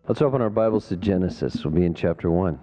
Let's open our Bibles to Genesis. We'll be in chapter 1.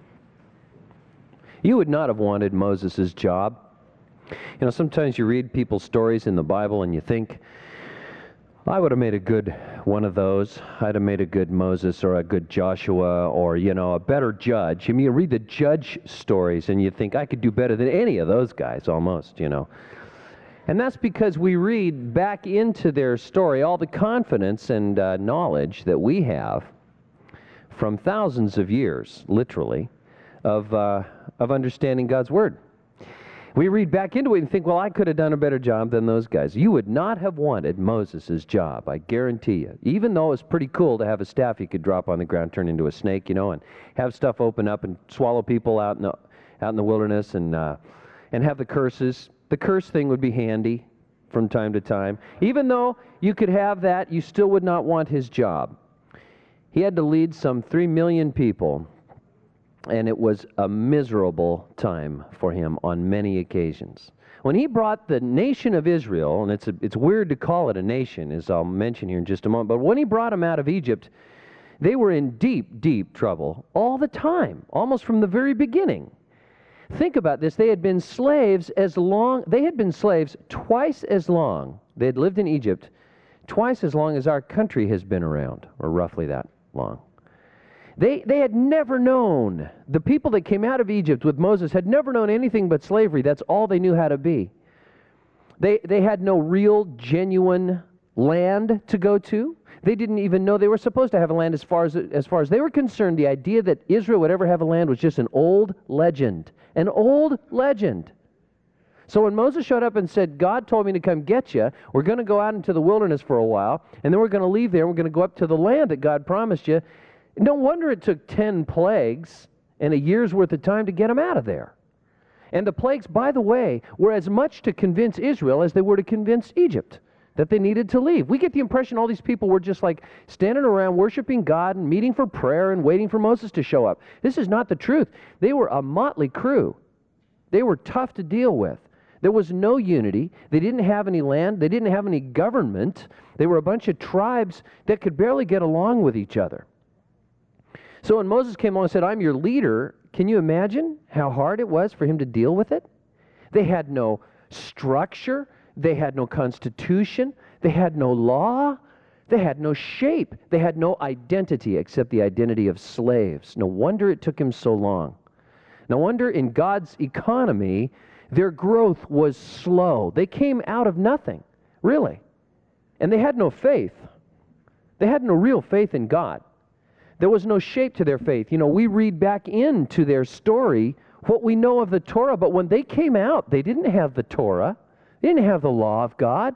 You would not have wanted Moses' job. You know, sometimes you read people's stories in the Bible and you think, I would have made a good one of those. I'd have made a good Moses or a good Joshua or, a better judge. I mean, you read the judge stories and you think, I could do better than any of those guys almost, And that's because we read back into their story all the confidence and knowledge that we have from thousands of years, literally, of understanding God's Word. We read back into it and think, well, I could have done a better job than those guys. You would not have wanted Moses' job, I guarantee you. Even though it's pretty cool to have a staff you could drop on the ground, turn into a snake, and have stuff open up and swallow people out in the wilderness and have the curses. The curse thing would be handy from time to time. Even though you could have that, you still would not want his job. He had to lead some 3 million people, and it was a miserable time for him on many occasions. When he brought the nation of Israel, and it's weird to call it a nation, as I'll mention here in just a moment, but when he brought them out of Egypt, they were in deep, deep trouble all the time, almost from the very beginning. Think about this. They had been slaves twice as long. They had lived in Egypt twice as long as our country has been around, or roughly that long. They had never known, the people that came out of Egypt with Moses had never known anything but slavery. That's all they knew how to be. They had no real, genuine land to go to. They didn't even know they were supposed to have a land. As far as they were concerned, the idea that Israel would ever have a land was just an old legend. An old legend. So when Moses showed up and said, God told me to come get you, we're going to go out into the wilderness for a while, and then we're going to leave there, and we're going to go up to the land that God promised you. No wonder it took 10 plagues and a year's worth of time to get them out of there. And the plagues, by the way, were as much to convince Israel as they were to convince Egypt that they needed to leave. We get the impression all these people were just like standing around worshiping God and meeting for prayer and waiting for Moses to show up. This is not the truth. They were a motley crew. They were tough to deal with. There was no unity. They didn't have any land. They didn't have any government. They were a bunch of tribes that could barely get along with each other. So when Moses came along and said, I'm your leader, can you imagine how hard it was for him to deal with it? They had no structure. They had no constitution. They had no law. They had no shape. They had no identity except the identity of slaves. No wonder it took him so long. No wonder in God's economy, their growth was slow. They came out of nothing, really. And they had no faith. They had no real faith in God. There was no shape to their faith. We read back into their story what we know of the Torah, but when they came out, they didn't have the Torah. They didn't have the law of God,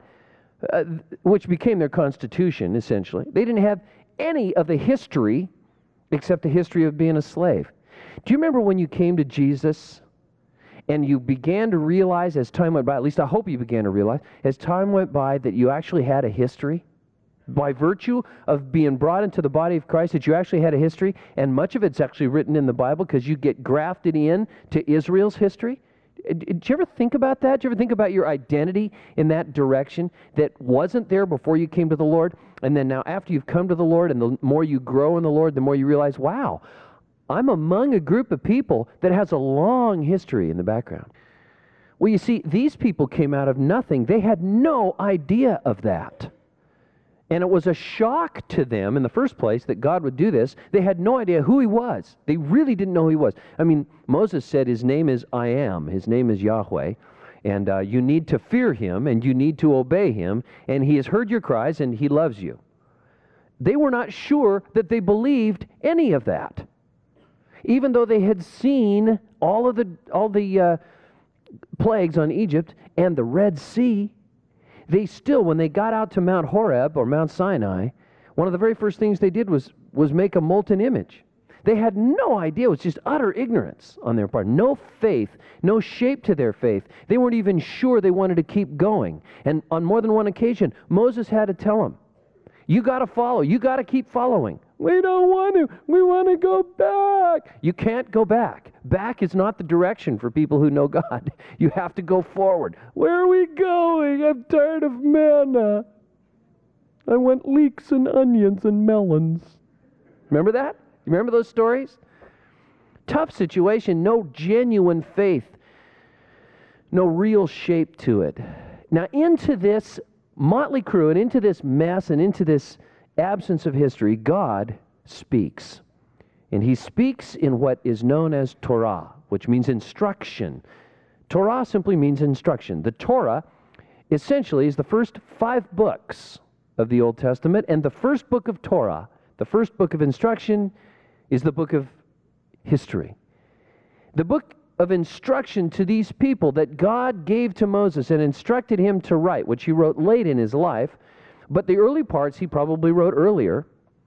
which became their constitution, essentially. They didn't have any of the history except the history of being a slave. Do you remember when you came to Jesus and you began to realize as time went by, at least I hope you began to realize, as time went by that you actually had a history? By virtue of being brought into the body of Christ, that you actually had a history, and much of it's actually written in the Bible because you get grafted in to Israel's history. Did you ever think about that? Did you ever think about your identity in that direction that wasn't there before you came to the Lord? And then now after you've come to the Lord and the more you grow in the Lord, the more you realize, wow, I'm among a group of people that has a long history in the background. Well, you see, these people came out of nothing. They had no idea of that. And it was a shock to them in the first place that God would do this. They had no idea who he was. They really didn't know who he was. I mean, Moses said his name is I Am. His name is Yahweh. And you need to fear him and you need to obey him. And he has heard your cries and he loves you. They were not sure that they believed any of that. Even though they had seen all the plagues on Egypt and the Red Sea, they still, when they got out to Mount Horeb or Mount Sinai, one of the very first things they did was make a molten image. They had no idea. It was just utter ignorance on their part. No faith, no shape to their faith. They weren't even sure they wanted to keep going. And on more than one occasion, Moses had to tell them, you got to follow. You got to keep following. We don't want to. We want to go back. You can't go back. Back is not the direction for people who know God. You have to go forward. Where are we going? I'm tired of manna. I want leeks and onions and melons. Remember that? You remember those stories? Tough situation, no genuine faith, no real shape to it. Now, into this motley crew and into this mess and into this absence of history, God speaks. And he speaks in what is known as Torah, which means instruction. Torah simply means instruction. The Torah essentially is the first 5 books of the Old Testament, and the first book of Torah, the first book of instruction, is the book of history. The book of instruction to these people that God gave to Moses and instructed him to write, which he wrote late in his life, but the early parts he probably wrote earlier.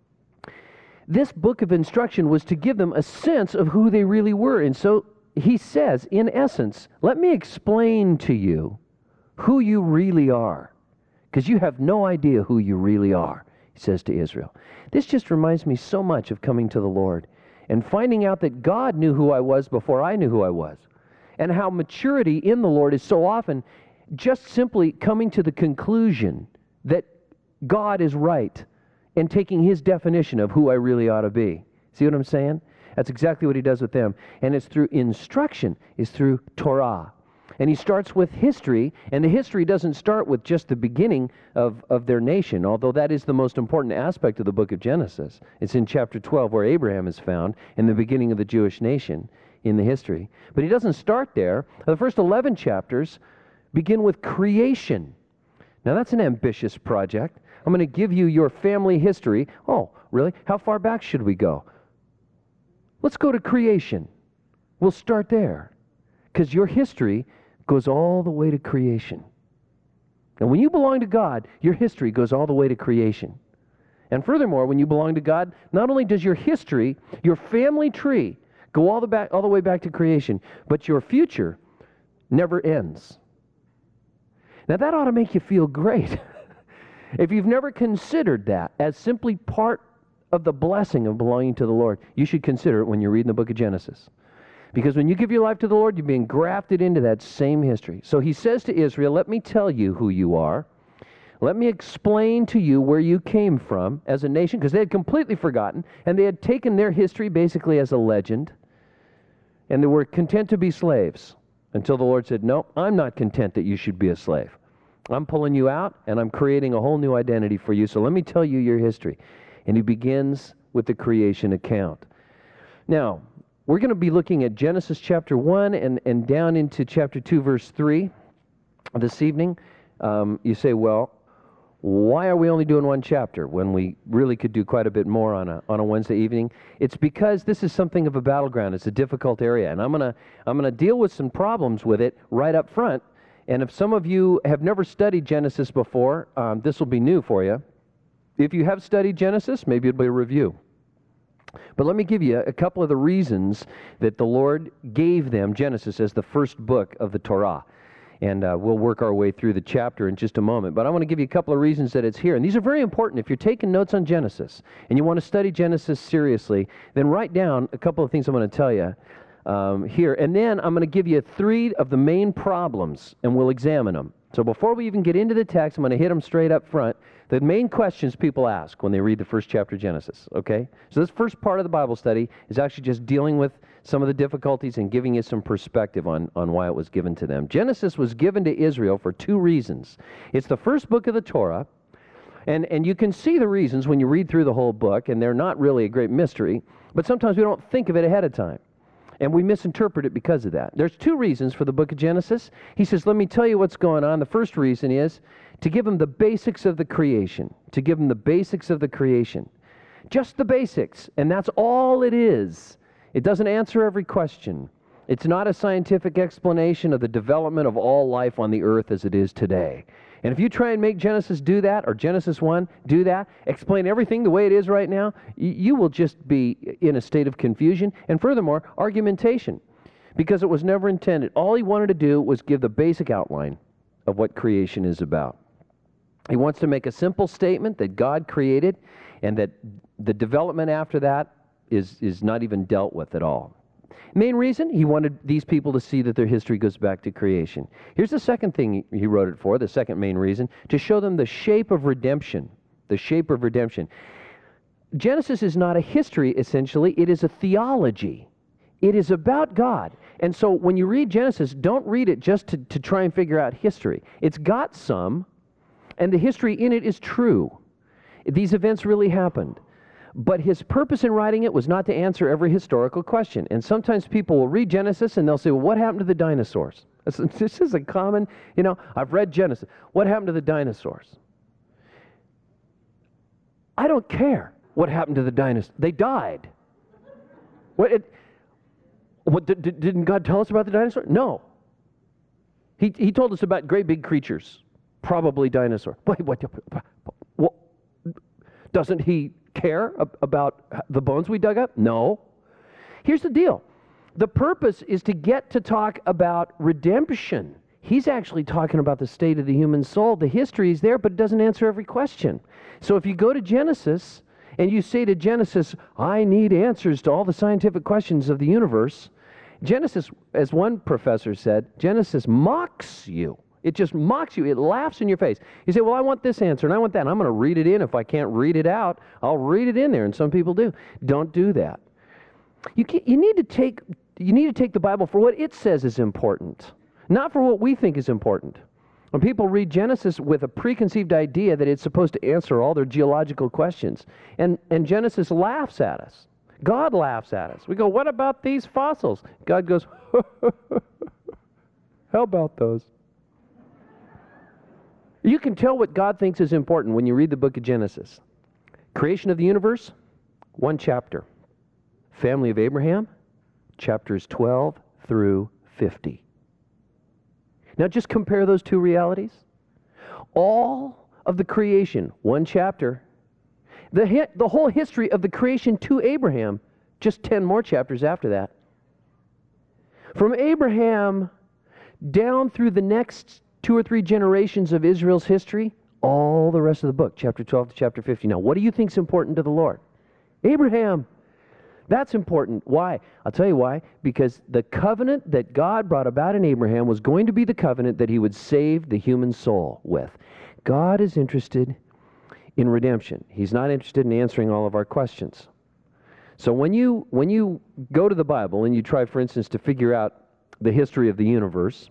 This book of instruction was to give them a sense of who they really were. And so he says, in essence, let me explain to you who you really are, because you have no idea who you really are, he says to Israel. This just reminds me so much of coming to the Lord and finding out that God knew who I was before I knew who I was, and how maturity in the Lord is so often just simply coming to the conclusion that God is right and taking his definition of who I really ought to be. See what I'm saying? That's exactly what he does with them. And it's through instruction, it's through Torah. And he starts with history, and the history doesn't start with just the beginning of their nation, although that is the most important aspect of the book of Genesis. It's in chapter 12 where Abraham is found, in the beginning of the Jewish nation in the history. But he doesn't start there. The first 11 chapters begin with creation. Now that's an ambitious project. I'm going to give you your family history. Oh, really? How far back should we go? Let's go to creation. We'll start there, because your history goes all the way to creation. And when you belong to God, your history goes all the way to creation. And furthermore, when you belong to God, not only does your history, your family tree, go all the way back to creation, but your future never ends. Now that ought to make you feel great. If you've never considered that as simply part of the blessing of belonging to the Lord, you should consider it when you're reading the book of Genesis. Because when you give your life to the Lord, you're being grafted into that same history. So he says to Israel, let me tell you who you are. Let me explain to you where you came from as a nation, because they had completely forgotten, and they had taken their history basically as a legend, and they were content to be slaves until the Lord said, no, I'm not content that you should be a slave. I'm pulling you out, and I'm creating a whole new identity for you, so let me tell you your history. And he begins with the creation account. Now, we're going to be looking at Genesis chapter 1 and down into chapter 2, verse 3 this evening. You say, well, why are we only doing one chapter when we really could do quite a bit more on a Wednesday evening? It's because this is something of a battleground. It's a difficult area, and I'm gonna deal with some problems with it right up front. And if some of you have never studied Genesis before, this will be new for you. If you have studied Genesis, maybe it'll be a review. But let me give you a couple of the reasons that the Lord gave them Genesis as the first book of the Torah. And we'll work our way through the chapter in just a moment. But I want to give you a couple of reasons that it's here. And these are very important. If you're taking notes on Genesis and you want to study Genesis seriously, then write down a couple of things I'm going to tell you here. And then I'm going to give you 3 of the main problems, and we'll examine them. So before we even get into the text, I'm going to hit them straight up front. The main questions people ask when they read the first chapter of Genesis, okay? So this first part of the Bible study is actually just dealing with some of the difficulties and giving you some perspective on why it was given to them. Genesis was given to Israel for 2 reasons. It's the first book of the Torah, and you can see the reasons when you read through the whole book, and they're not really a great mystery, but sometimes we don't think of it ahead of time. And we misinterpret it because of that. There's 2 reasons for the book of Genesis. He says, let me tell you what's going on. The first reason is to give them the basics of the creation. To give them the basics of the creation. Just the basics. And that's all it is. It doesn't answer every question. It's not a scientific explanation of the development of all life on the earth as it is today. And if you try and make Genesis do that, or Genesis 1 do that, explain everything the way it is right now, you will just be in a state of confusion, and furthermore, argumentation, because it was never intended. All he wanted to do was give the basic outline of what creation is about. He wants to make a simple statement that God created, and that the development after that is not even dealt with at all. Main reason, he wanted these people to see that their history goes back to creation. Here's the second thing he wrote it for, the second main reason, to show them the shape of redemption. The shape of redemption. Genesis is not a history, essentially. It is a theology. It is about God. And so when you read Genesis, don't read it just to try and figure out history. It's got some, and the history in it is true. These events really happened. But his purpose in writing it was not to answer every historical question. And sometimes people will read Genesis and they'll say, well, what happened to the dinosaurs? This is a common, I've read Genesis. What happened to the dinosaurs? I don't care what happened to the dinosaurs. They died. Didn't God tell us about the dinosaurs? No. He told us about great big creatures, probably dinosaurs. What? Doesn't he care about the bones we dug up? No. Here's the deal. The purpose is to get to talk about redemption. He's actually talking about the state of the human soul. The history is there, but it doesn't answer every question. So if you go to Genesis and you say to Genesis, I need answers to all the scientific questions of the universe, Genesis, as one professor said, Genesis mocks you. It just mocks you. It laughs in your face. You say, well, I want this answer and I want that. And I'm going to read it in. If I can't read it out, I'll read it in there. And some people do. Don't do that. You need to take the Bible for what it says is important, not for what we think is important. When people read Genesis with a preconceived idea that it's supposed to answer all their geological questions, and Genesis laughs at us. God laughs at us. We go, what about these fossils? God goes, how about those? You can tell what God thinks is important when you read the book of Genesis. Creation of the universe, 1 chapter. Family of Abraham, chapters 12 through 50. Now just compare those two realities. All of the creation, 1 chapter. The whole history of the creation to Abraham, just 10 more chapters after that. From Abraham down through the next 2 or 3 generations of Israel's history, all the rest of the book, chapter 12 to chapter 50. Now, what do you think is important to the Lord? Abraham. That's important. Why? I'll tell you why. Because the covenant that God brought about in Abraham was going to be the covenant that he would save the human soul with. God is interested in redemption. He's not interested in answering all of our questions. So when you go to the Bible and you try, for instance, to figure out the history of the universe,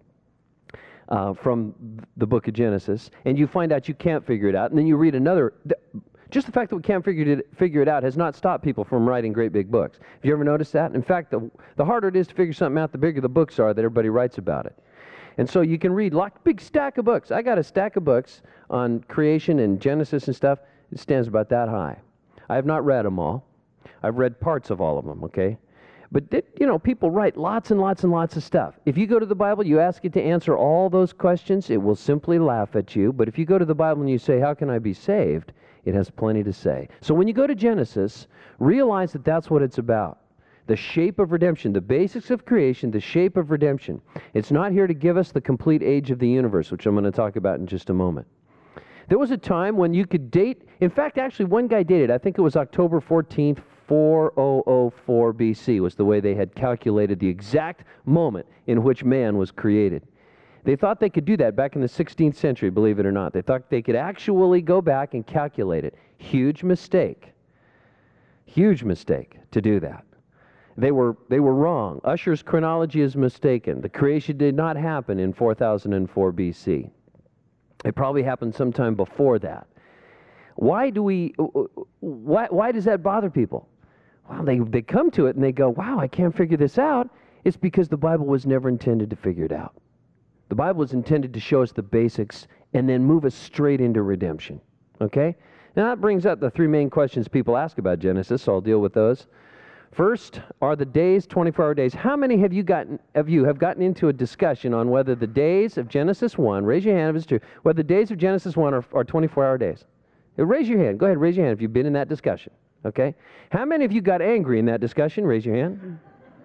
from the book of Genesis, and you find out you can't figure it out, and then you read another. Just the fact that we can't figure it out has not stopped people from writing great big books. Have you ever noticed that? In fact, the harder it is to figure something out, the bigger the books are that everybody writes about it. And so you can read a big stack of books. I got a stack of books on creation and Genesis and stuff. It stands about that high. I have not read them all. I've read parts of all of them, okay? But, people write lots and lots and lots of stuff. If you go to the Bible, you ask it to answer all those questions, it will simply laugh at you. But if you go to the Bible and you say, how can I be saved? It has plenty to say. So when you go to Genesis, realize that that's what it's about. The shape of redemption, the basics of creation, the shape of redemption. It's not here to give us the complete age of the universe, which I'm going to talk about in just a moment. There was a time when you could date, in fact, actually one guy dated, I think it was October 14th, 4004 BC was the way they had calculated the exact moment in which man was created. They thought they could do that back in the 16th century, believe it or not. They thought they could actually go back and calculate it. Huge mistake. Huge mistake to do that. They were wrong. Ussher's chronology is mistaken. The creation did not happen in 4004 BC. It probably happened sometime before that. Why does that bother people? Well, they come to it and they go, wow, I can't figure this out. It's because the Bible was never intended to figure it out. The Bible is intended to show us the basics and then move us straight into redemption. Okay? Now that brings up the 3 main questions people ask about Genesis, so I'll deal with those. First, are the days 24-hour days? How many have gotten into a discussion on whether the days of Genesis 1, raise your hand if it's true, whether the days of Genesis 1 are 24-hour days? Raise your hand. Go ahead, raise your hand if you've been in that discussion. Okay? How many of you got angry in that discussion? Raise your hand.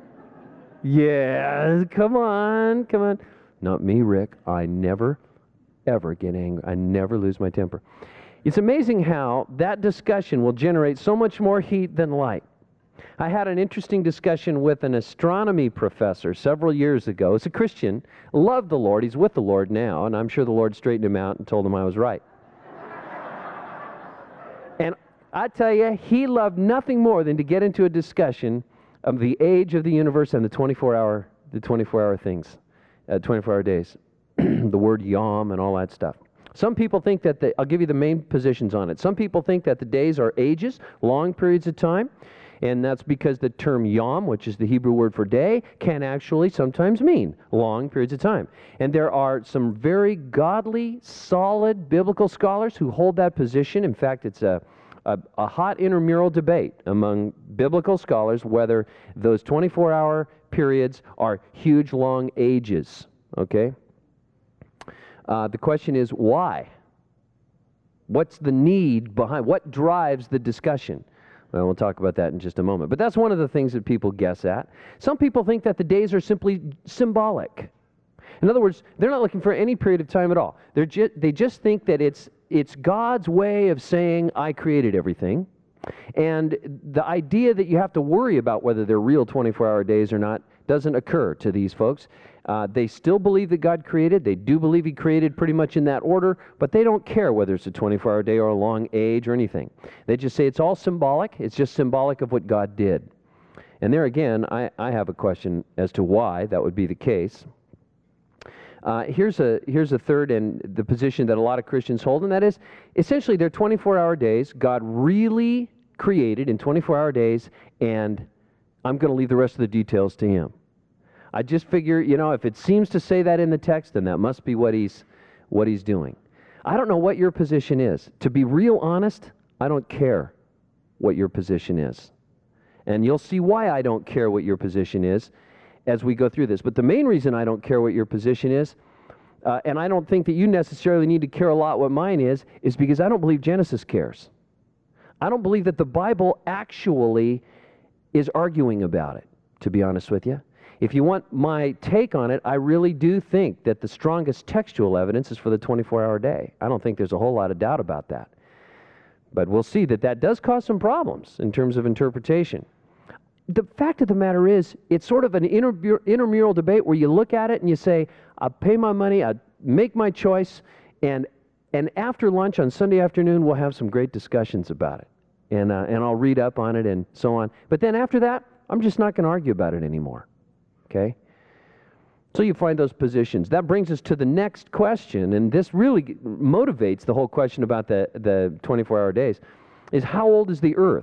Yeah, come on. Not me, Rick. I never, ever get angry. I never lose my temper. It's amazing how that discussion will generate so much more heat than light. I had an interesting discussion with an astronomy professor several years ago. He's a Christian, loved the Lord. He's with the Lord now, and I'm sure the Lord straightened him out and told him I was right. And I tell you, he loved nothing more than to get into a discussion of the age of the universe and the 24-hour things, 24-hour days, the word yom and all that stuff. Some people think that I'll give you the main positions on it. Some people think that the days are ages, long periods of time, and that's because the term yom, which is the Hebrew word for day, can actually sometimes mean long periods of time. And there are some very godly, solid biblical scholars who hold that position. In fact, it's a hot intramural debate among biblical scholars whether those 24-hour periods are huge, long ages, okay? The question is, why? What's the need behind? What drives the discussion? Well, we'll talk about that in just a moment. But that's one of the things that people guess at. Some people think that the days are simply symbolic. In other words, they're not looking for any period of time at all. They just think that it's God's way of saying, I created everything. And the idea that you have to worry about whether they're real 24-hour days or not doesn't occur to these folks. They still believe that God created. They do believe He created pretty much in that order, but they don't care whether it's a 24-hour day or a long age or anything. They just say it's all symbolic. It's just symbolic of what God did. And there again, I have a question as to why that would be the case. Here's a third and the position that a lot of Christians hold, and that is essentially they're 24-hour days. God really created in 24-hour days, and I'm going to leave the rest of the details to Him. I just figure, if it seems to say that in the text, then that must be what he's doing. I don't know what your position is. To be real honest, I don't care what your position is. And you'll see why I don't care what your position is as we go through this. But the main reason I don't care what your position is, and I don't think that you necessarily need to care a lot what mine is because I don't believe Genesis cares. I don't believe that the Bible actually is arguing about it, to be honest with you. If you want my take on it, I really do think that the strongest textual evidence is for the 24-hour day. I don't think there's a whole lot of doubt about that. But we'll see that does cause some problems in terms of interpretation. The fact of the matter is, it's sort of an intramural debate where you look at it and you say, I'll pay my money, I'll make my choice, and after lunch on Sunday afternoon, we'll have some great discussions about it. And I'll read up on it and so on. But then after that, I'm just not going to argue about it anymore. Okay? So you find those positions. That brings us to the next question, and this really motivates the whole question about the 24-hour days, is how old is the earth?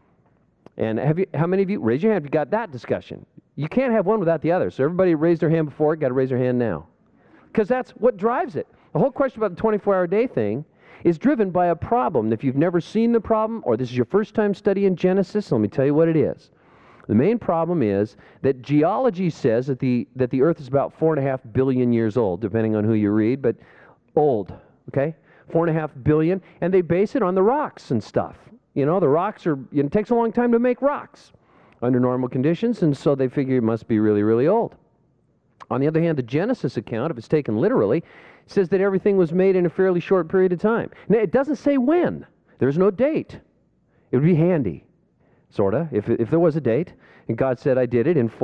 And how many of you, raise your hand if you got that discussion. You can't have one without the other. So everybody raised their hand before, got to raise their hand now. Because that's what drives it. The whole question about the 24-hour day thing is driven by a problem. If you've never seen the problem, or this is your first time studying Genesis, let me tell you what it is. The main problem is that geology says that the earth is about 4.5 billion years old, depending on who you read, but old, okay? 4.5 billion, and they base it on the rocks and stuff. The rocks it takes a long time to make rocks under normal conditions, and so they figure it must be really, really old. On the other hand, the Genesis account, if it's taken literally, says that everything was made in a fairly short period of time. Now, it doesn't say when. There's no date. It would be handy, sort of, if there was a date, and God said, I did it in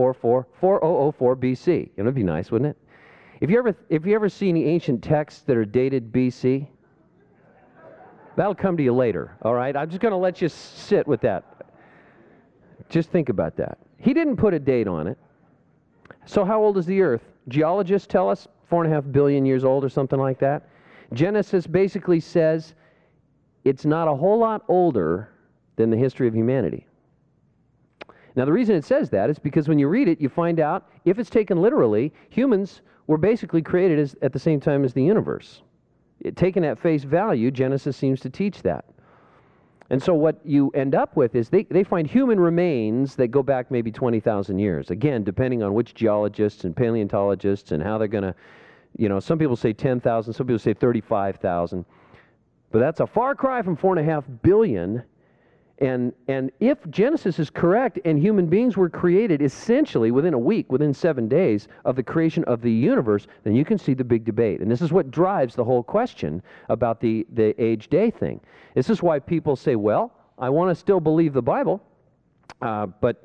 4004 BC. It'd be nice, wouldn't it? If you ever see any ancient texts that are dated BC, that'll come to you later, all right? I'm just going to let you sit with that. Just think about that. He didn't put a date on it. So how old is the earth? Geologists tell us 4.5 billion years old or something like that. Genesis basically says it's not a whole lot older than the history of humanity. Now, the reason it says that is because when you read it, you find out, if it's taken literally, humans were basically created at the same time as the universe. Taken at face value, Genesis seems to teach that. And so what you end up with is they find human remains that go back maybe 20,000 years. Again, depending on which geologists and paleontologists and how they're going to, some people say 10,000, some people say 35,000. But that's a far cry from 4.5 billion. And if Genesis is correct and human beings were created essentially within a week, within 7 days of the creation of the universe, then you can see the big debate. And this is what drives the whole question about the age-day thing. This is why people say, well, I want to still believe the Bible, but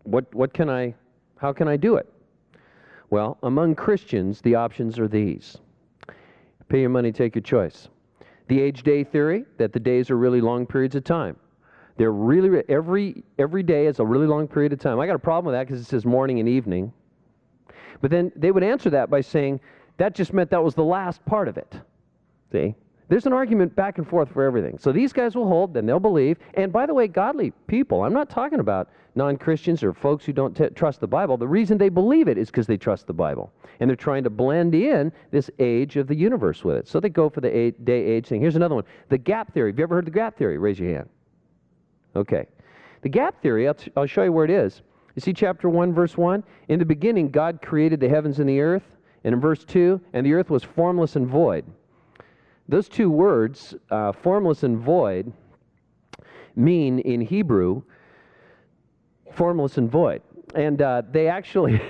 how can I do it? Well, among Christians, the options are these. Pay your money, take your choice. The age-day theory, that the days are really long periods of time. They're really, every day is a really long period of time. I got a problem with that because it says morning and evening. But then they would answer that by saying, that just meant that was the last part of it. See? There's an argument back and forth for everything. So these guys will hold, then they'll believe. And by the way, godly people, I'm not talking about non-Christians or folks who don't trust the Bible. The reason they believe it is because they trust the Bible. And they're trying to blend in this age of the universe with it. So they go for the day-age thing. Here's another one. The gap theory. Have you ever heard the gap theory? Raise your hand. Okay. The gap theory, I'll show you where it is. You see chapter 1, verse 1? In the beginning, God created the heavens and the earth. And in verse 2, and the earth was formless and void. Those two words, formless and void, mean in Hebrew, formless and void. And they actually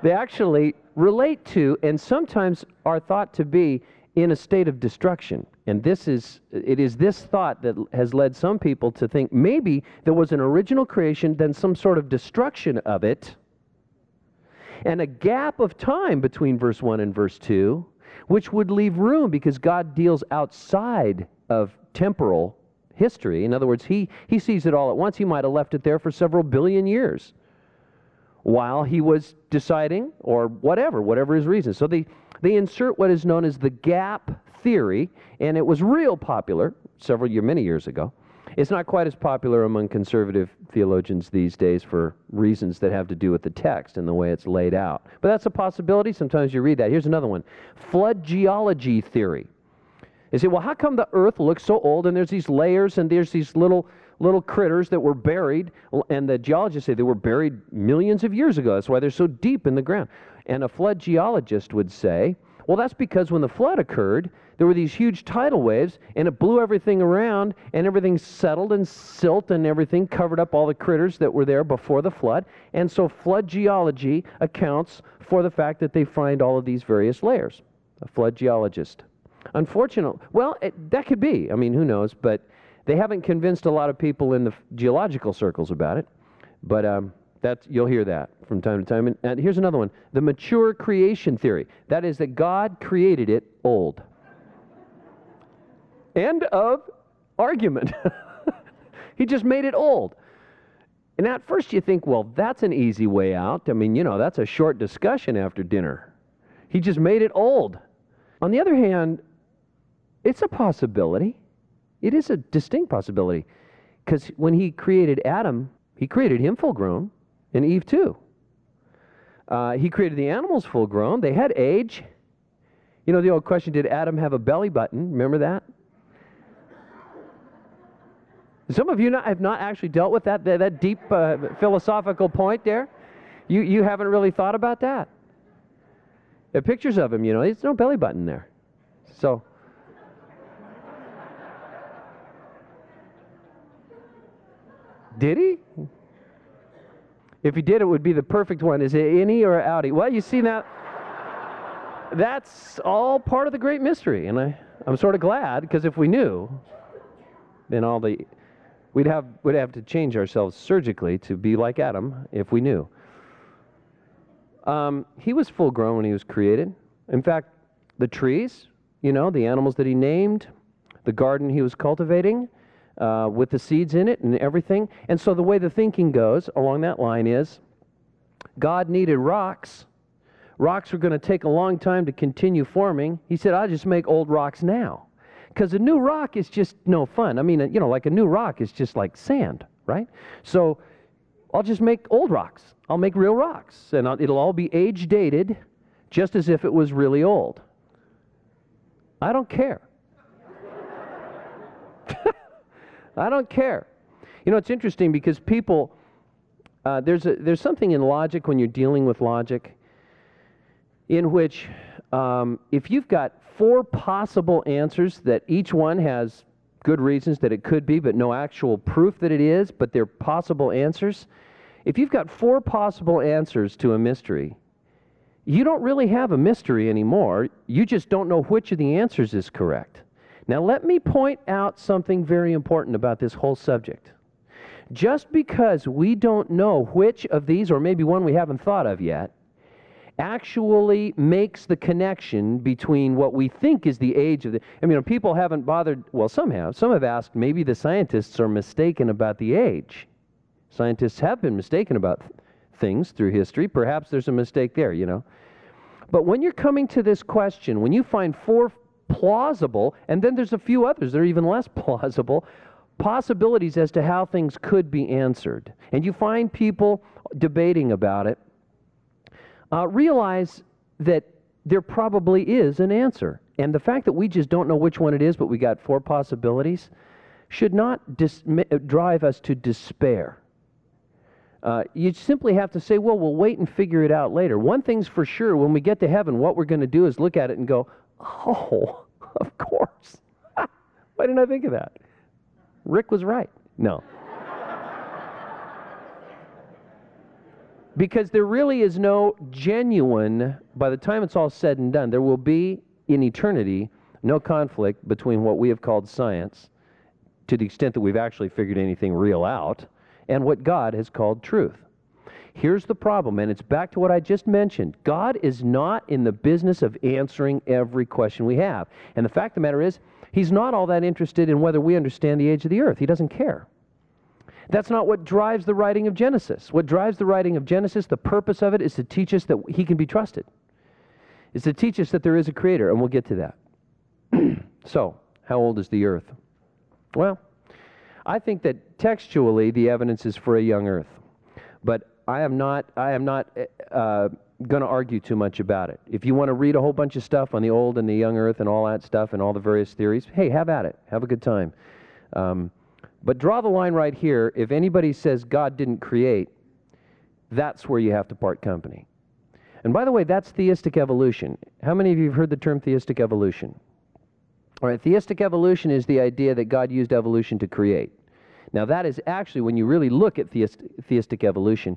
relate to and sometimes are thought to be in a state of destruction. And it is this thought that has led some people to think maybe there was an original creation, then some sort of destruction of it, and a gap of time between verse 1 and verse 2, which would leave room because God deals outside of temporal history. In other words, he sees it all at once. He might have left it there for several billion years while he was deciding, or whatever his reason. So they insert what is known as the gap theory, and it was real popular many years ago. It's not quite as popular among conservative theologians these days for reasons that have to do with the text and the way it's laid out. But that's a possibility. Sometimes you read that. Here's another one. Flood geology theory. You say, well, how come the earth looks so old and there's these layers and there's these little critters that were buried? And the geologists say they were buried millions of years ago. That's why they're so deep in the ground. And a flood geologist would say, well, that's because when the flood occurred, there were these huge tidal waves, and it blew everything around, and everything settled, and silt and everything covered up all the critters that were there before the flood. And so flood geology accounts for the fact that they find all of these various layers. A flood geologist. Unfortunately, well, that could be. I mean, who knows? But they haven't convinced a lot of people in the geological circles about it. But you'll hear that from time to time. And here's another one. The mature creation theory. That is that God created it old. End of argument. He just made it old. And at first you think, well, that's an easy way out. I mean, that's a short discussion after dinner. He just made it old. On the other hand, it's a possibility. It is a distinct possibility. Because when he created Adam, he created him full grown, and Eve too. He created the animals full grown. They had age. You know the old question, did Adam have a belly button? Remember that? Some of you have not actually dealt with that deep philosophical point there. You haven't really thought about that. There are pictures of him, there's no belly button there. So, did he? If he did, it would be the perfect one. Is it innie or outie? Well, you see now, that's all part of the great mystery, and I'm sort of glad, because if we knew, then we'd have to change ourselves surgically to be like Adam if we knew. He was full grown when he was created. In fact, the trees, the animals that he named, the garden he was cultivating, with the seeds in it and everything. And so the way the thinking goes along that line is, God needed rocks. Rocks were going to take a long time to continue forming. He said, I'll just make old rocks now. Because a new rock is just no fun. I mean, like a new rock is just like sand, right? So I'll just make old rocks. I'll make real rocks. And it'll all be age-dated, just as if it was really old. I don't care. I don't care. It's interesting because people, there's something in logic when you're dealing with logic in which if you've got 4 possible answers that each one has good reasons that it could be, but no actual proof that it is, but they're possible answers. If you've got 4 possible answers to a mystery, you don't really have a mystery anymore. You just don't know which of the answers is correct. Now, let me point out something very important about this whole subject. Just because we don't know which of these, or maybe one we haven't thought of yet, actually makes the connection between what we think is the age of the... I mean, people haven't bothered... Well, some have. Some have asked, maybe the scientists are mistaken about the age. Scientists have been mistaken about things through history. Perhaps there's a mistake there, you know. But when you're coming to this question, when you find 4 plausible, and then there's a few others that are even less plausible, possibilities as to how things could be answered, and you find people debating about it, realize that there probably is an answer. And the fact that we just don't know which one it is, but we got 4 possibilities, should not drive us to despair. You simply have to say, well, we'll wait and figure it out later. One thing's for sure, when we get to heaven, what we're going to do is look at it and go, oh, of course. Why didn't I think of that? Rick was right. No. Because there really is no genuine, by the time it's all said and done, there will be, in eternity, no conflict between what we have called science, to the extent that we've actually figured anything real out, and what God has called truth. Here's the problem, and it's back to what I just mentioned. God is not in the business of answering every question we have. And the fact of the matter is, He's not all that interested in whether we understand the age of the earth. He doesn't care. That's not what drives the writing of Genesis. What drives the writing of Genesis, the purpose of it, is to teach us that He can be trusted. It's to teach us that there is a Creator, and we'll get to that. So, how old is the earth? Well, I think that textually the evidence is for a young earth. But I am not going to argue too much about it. If you want to read a whole bunch of stuff on the old and the young earth and all that stuff and all the various theories, hey, have at it. Have a good time. But draw the line right here. If anybody says God didn't create, that's where you have to part company. And by the way, that's theistic evolution. How many of you have heard the term theistic evolution? All right, theistic evolution is the idea that God used evolution to create. Now that is actually, when you really look at theistic evolution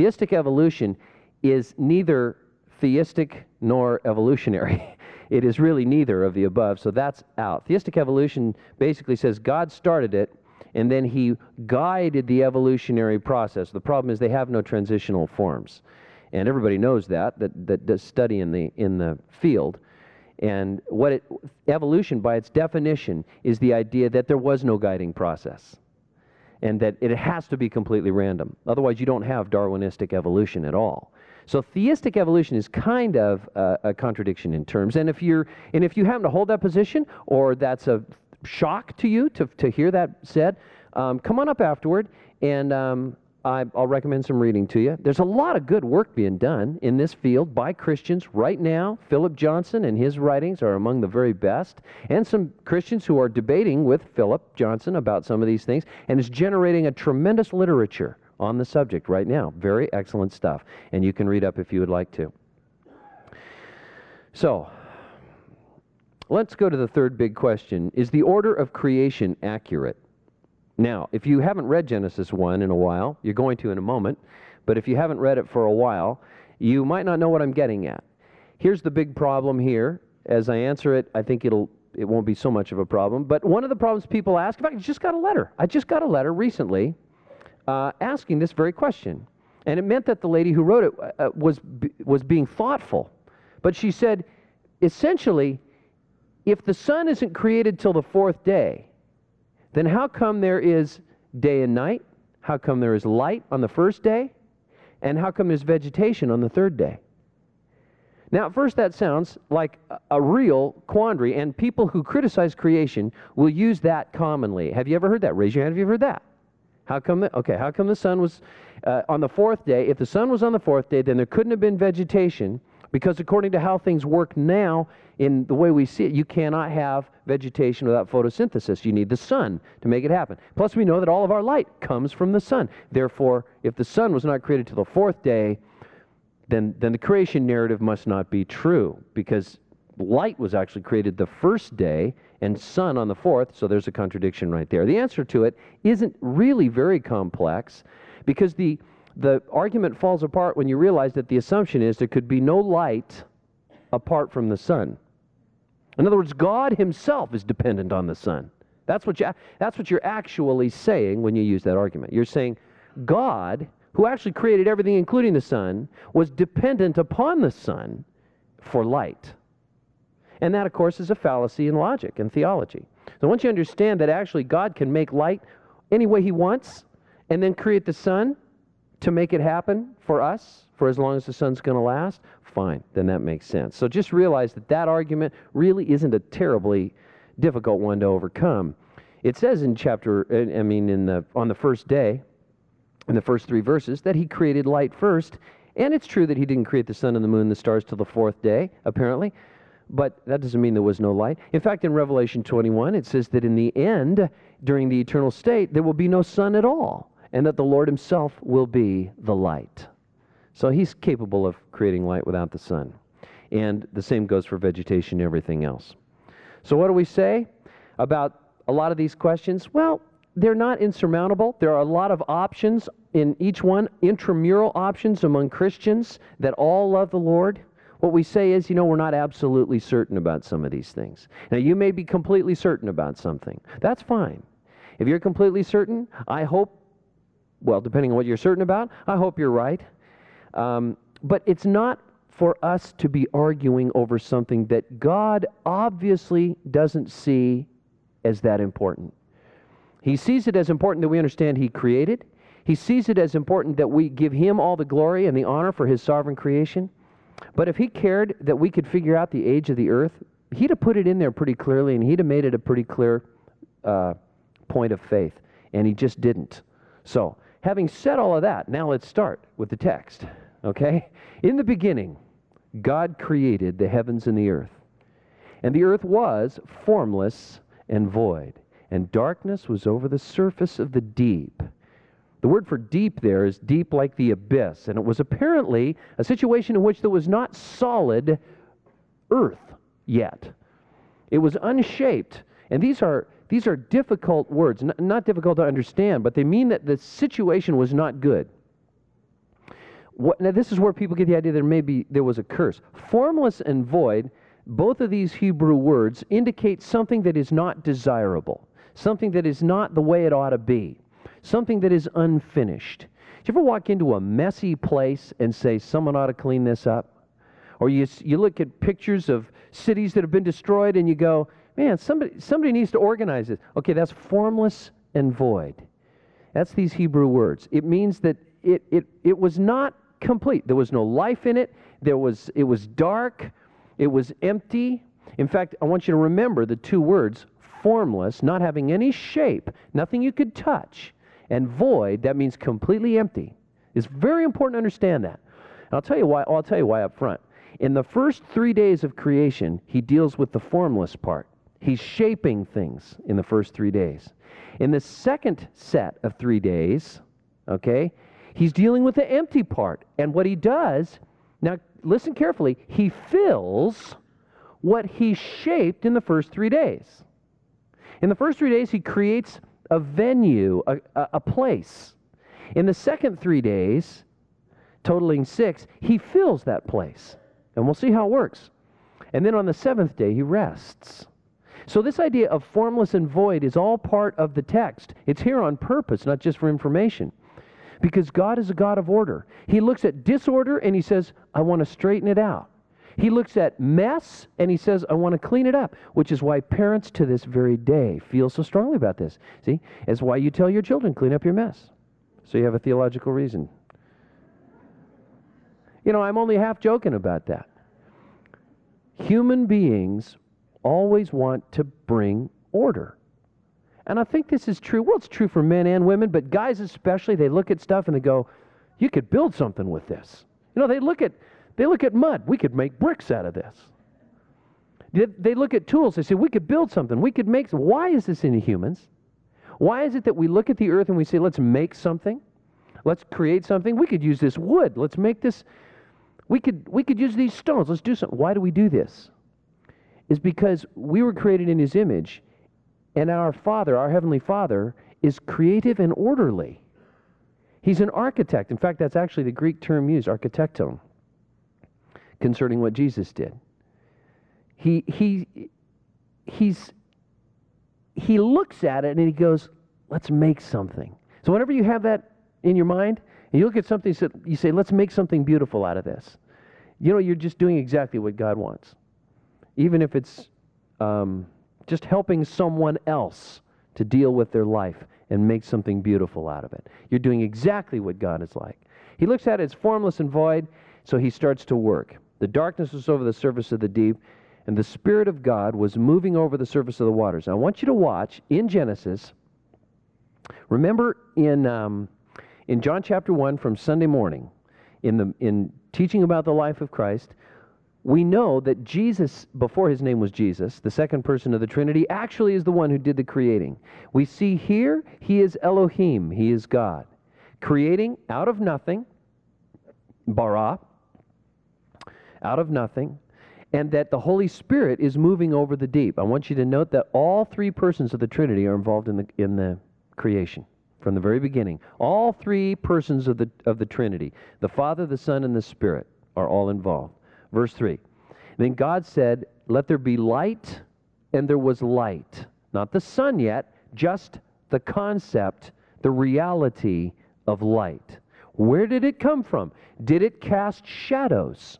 is neither theistic nor evolutionary. It is really neither of the above, so that's out. Theistic evolution basically says God started it, and then He guided the evolutionary process. The problem is they have no transitional forms. And everybody knows that does study in the field. And evolution, by its definition, is the idea that there was no guiding process, and that it has to be completely random. Otherwise, you don't have Darwinistic evolution at all. So theistic evolution is kind of a contradiction in terms. And if you happen to hold that position, or that's a shock to you to hear that said, come on up afterward, and I'll recommend some reading to you. There's a lot of good work being done in this field by Christians right now. Philip Johnson and his writings are among the very best, and some Christians who are debating with Philip Johnson about some of these things, and is generating a tremendous literature on the subject right now. Very excellent stuff, and you can read up if you would like to. So, let's go to the third big question. Is the order of creation accurate? Now, if you haven't read Genesis 1 in a while, you're going to in a moment, but if you haven't read it for a while, you might not know what I'm getting at. Here's the big problem here. As I answer it, I think it won't be so much of a problem, but one of the problems people ask, in fact, I just got a letter recently asking this very question, and it meant that the lady who wrote it was being thoughtful, but she said, essentially, if the sun isn't created till the 4th day, then how come there is day and night? How come there is light on the 1st day? And how come there's vegetation on the 3rd day? Now, at first that sounds like a real quandary, and people who criticize creation will use that commonly. Have you ever heard that? Raise your hand if you've heard that. How come the sun was on the 4th day? If the sun was on the 4th day, then there couldn't have been vegetation, because according to how things work now, in the way we see it, you cannot have vegetation without photosynthesis. You need the sun to make it happen. Plus, we know that all of our light comes from the sun. Therefore, if the sun was not created till the 4th day, then the creation narrative must not be true, because light was actually created the 1st day and sun on the 4th, so there's a contradiction right there. The answer to it isn't really very complex, because the argument falls apart when you realize that the assumption is there could be no light apart from the sun. In other words, God Himself is dependent on the sun. That's what you're actually saying when you use that argument. You're saying God who actually created everything, including the sun, was dependent upon the sun for light. And that, of course, is a fallacy in logic and theology. So once you understand that actually God can make light any way He wants, and then create the sun to make it happen for us, for as long as the sun's going to last, fine, then that makes sense. So just realize that that argument really isn't a terribly difficult one to overcome. It says in on the first day, in the first 3 verses, that He created light first. And it's true that He didn't create the sun and the moon and the stars till the 4th day, apparently. But that doesn't mean there was no light. In fact, in Revelation 21, it says that in the end, during the eternal state, there will be no sun at all, and that the Lord Himself will be the light. So He's capable of creating light without the sun. And the same goes for vegetation and everything else. So what do we say about a lot of these questions? Well, they're not insurmountable. There are a lot of options in each one, intramural options among Christians that all love the Lord. What we say is, we're not absolutely certain about some of these things. Now, you may be completely certain about something. That's fine. If you're completely certain, I hope, well, depending on what you're certain about, I hope you're right. But it's not for us to be arguing over something that God obviously doesn't see as that important. He sees it as important that we understand He created. He sees it as important that we give Him all the glory and the honor for His sovereign creation. But if He cared that we could figure out the age of the earth, He'd have put it in there pretty clearly, and He'd have made it a pretty clear point of faith. And He just didn't. So, having said all of that, now let's start with the text. Okay? In the beginning, God created the heavens and the earth. And the earth was formless and void, and darkness was over the surface of the deep. The word for deep there is deep like the abyss, and it was apparently a situation in which there was not solid earth yet. It was unshaped, and these are difficult words, not difficult to understand, but they mean that the situation was not good. Now this is where people get the idea that there was a curse. Formless and void, both of these Hebrew words indicate something that is not desirable, something that is not the way it ought to be. Something that is unfinished. Do you ever walk into a messy place and say, someone ought to clean this up? Or you look at pictures of cities that have been destroyed and you go, man, somebody needs to organize this. Okay, that's formless and void. That's these Hebrew words. It means that it was not complete. There was no life in it. It was dark. It was empty. In fact, I want you to remember the 2 words, formless, not having any shape, nothing you could touch, and void, that means completely empty. It's very important to understand that. And I'll tell you why up front. In the first 3 days of creation, He deals with the formless part. He's shaping things in the first 3 days. In the second set of 3 days, okay, He's dealing with the empty part. And what He does, now listen carefully, He fills what He shaped in the first 3 days. In the first 3 days, He creates a venue, a place. In the second 3 days, totaling 6, He fills that place. And we'll see how it works. And then on the 7th day, He rests. So this idea of formless and void is all part of the text. It's here on purpose, not just for information. Because God is a God of order. He looks at disorder and He says, I want to straighten it out. He looks at mess and He says, I want to clean it up, which is why parents to this very day feel so strongly about this. See, it's why you tell your children, clean up your mess. So you have a theological reason. I'm only half joking about that. Human beings always want to bring order. And I think this is true. Well, it's true for men and women, but guys especially, they look at stuff and they go, you could build something with this. They look at mud. We could make bricks out of this. They look at tools. They say, we could build something. We could make. Why is this in humans? Why is it that we look at the earth and we say, let's make something? Let's create something. We could use this wood. Let's make this. We could use these stones. Let's do something. Why do we do this? It's because we were created in His image, and our Father, our Heavenly Father, is creative and orderly. He's an architect. In fact, that's actually the Greek term used, architecton, concerning what Jesus did. He looks at it and He goes, let's make something. So whenever you have that in your mind, And you look at something, you say, let's make something beautiful out of this. You know, you're just doing exactly what God wants. Even if it's just helping someone else to deal with their life and make something beautiful out of it. You're doing exactly what God is like. He looks at it as formless and void, so he starts to work. The darkness was over the surface of the deep, and the Spirit of God was moving over the surface of the waters. Now, I want you to watch in Genesis. Remember in John chapter 1 from Sunday morning, in teaching about the life of Christ, we know that Jesus, before his name was Jesus, the second person of the Trinity, actually is the one who did the creating. We see here, he is Elohim, he is God, creating out of nothing, bara, out of nothing, and that the Holy Spirit is moving over the deep. I want you to note that all three persons of the Trinity are involved in the creation from the very beginning. All three persons of the Trinity, the Father, the Son, and the Spirit, are all involved. Verse 3, then God said, let there be light, and there was light. Not the sun yet, just the concept, the reality of light. Where did it come from? Did it cast shadows?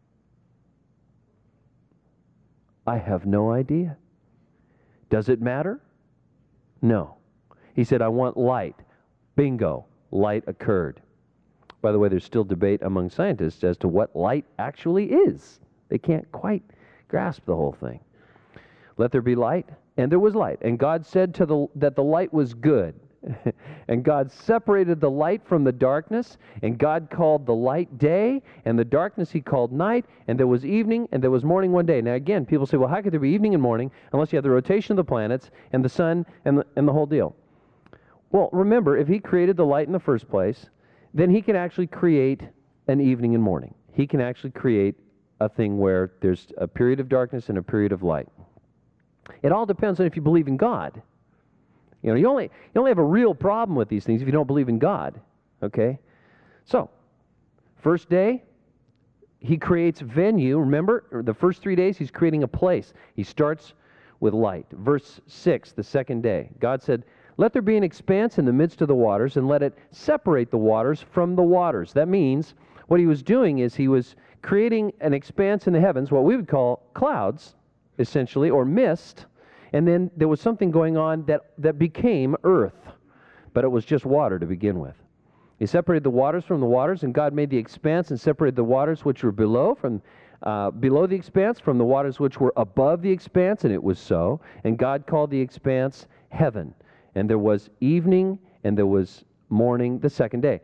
I have no idea. Does it matter? No. He said, I want light. Bingo, light occurred. By the way, there's still debate among scientists as to what light actually is. They can't quite grasp the whole thing. Let there be light, and there was light. And God said that the light was good. And God separated the light from the darkness, and God called the light day, and the darkness he called night, and there was evening, and there was morning one day. Now again, people say, well, how could there be evening and morning unless you have the rotation of the planets and the sun and the whole deal? Well, remember, if he created the light in the first place, then he can actually create an evening and morning. He can actually create a thing where there's a period of darkness and a period of light. It all depends on if you believe in God. You know, you only have a real problem with these things if you don't believe in God. Okay? So, first day, he creates venue. Remember, the first 3 days, he's creating a place. He starts with light. Verse 6, the second day, God said, let there be an expanse in the midst of the waters, and let it separate the waters from the waters. That means what he was doing is he was creating an expanse in the heavens, what we would call clouds, essentially, or mist, and then there was something going on that became earth, but it was just water to begin with. He separated the waters from the waters, and God made the expanse and separated the waters which were below the expanse from the waters which were above the expanse, and it was so. And God called the expanse heaven. And there was evening, and there was morning the second day.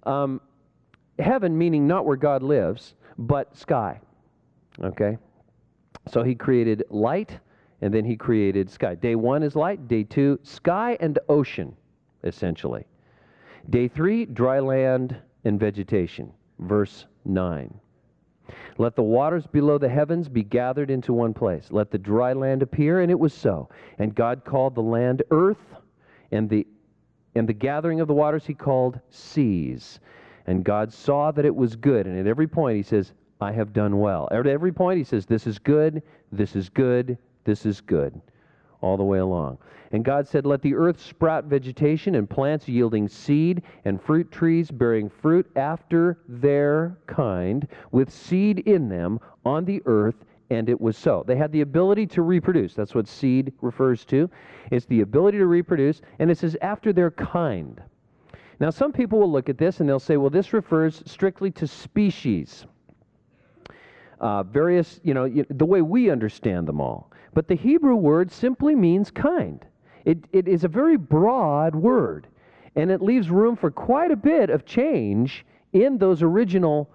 Heaven meaning not where God lives, but sky. Okay? So he created light, and then he created sky. Day 1 is light. Day 2, sky and ocean, essentially. Day 3, dry land and vegetation. Verse 9. Let the waters below the heavens be gathered into one place. Let the dry land appear, and it was so. And God called the land earth, and the gathering of the waters he called seas. And God saw that it was good. And at every point he says, I have done well. At every point he says, this is good, this is good, this is good. All the way along. And God said, let the earth sprout vegetation and plants yielding seed, and fruit trees bearing fruit after their kind, with seed in them on the earth. And it was so. They had the ability to reproduce. That's what seed refers to. It's the ability to reproduce, and it says after their kind. Now, some people will look at this and they'll say, well, this refers strictly to species. Various, the way we understand them all. But the Hebrew word simply means kind. It is a very broad word, and it leaves room for quite a bit of change in those original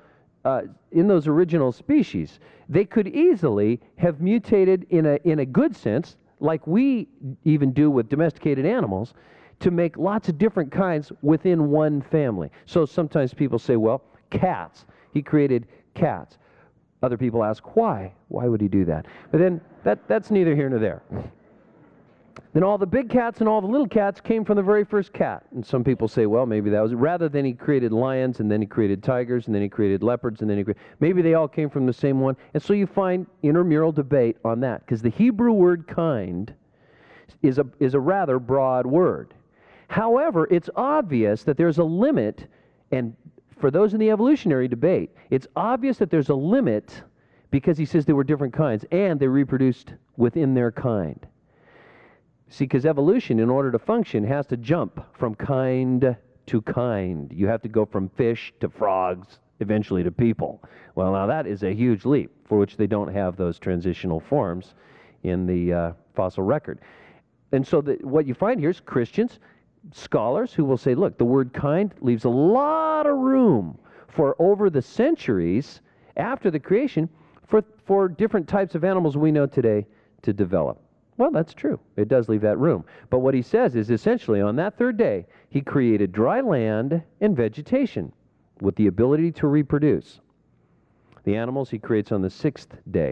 species. They could easily have mutated in a good sense, like we even do with domesticated animals, to make lots of different kinds within one family. So sometimes people say, well, cats. He created cats. Other people ask, why? Why would he do that? But then that's neither here nor there. Then all the big cats and all the little cats came from the very first cat. And some people say, well, maybe that was it. Rather than he created lions, and then he created tigers, and then he created leopards, and then maybe they all came from the same one. And so you find intramural debate on that, because the Hebrew word kind is a rather broad word. However, it's obvious that there's a limit And for those in the evolutionary debate, it's obvious that there's a limit because he says they were different kinds and they reproduced within their kind. See, because evolution, in order to function, has to jump from kind to kind. You have to go from fish to frogs, eventually to people. Well, now that is a huge leap, for which they don't have those transitional forms in the fossil record. And so what you find here is Christians, scholars who will say, look, the word kind leaves a lot of room for over the centuries after the creation for different types of animals we know today to develop. Well, that's true. It does leave that room. But what he says is essentially on that third day, he created dry land and vegetation with the ability to reproduce. The animals he creates on the sixth day.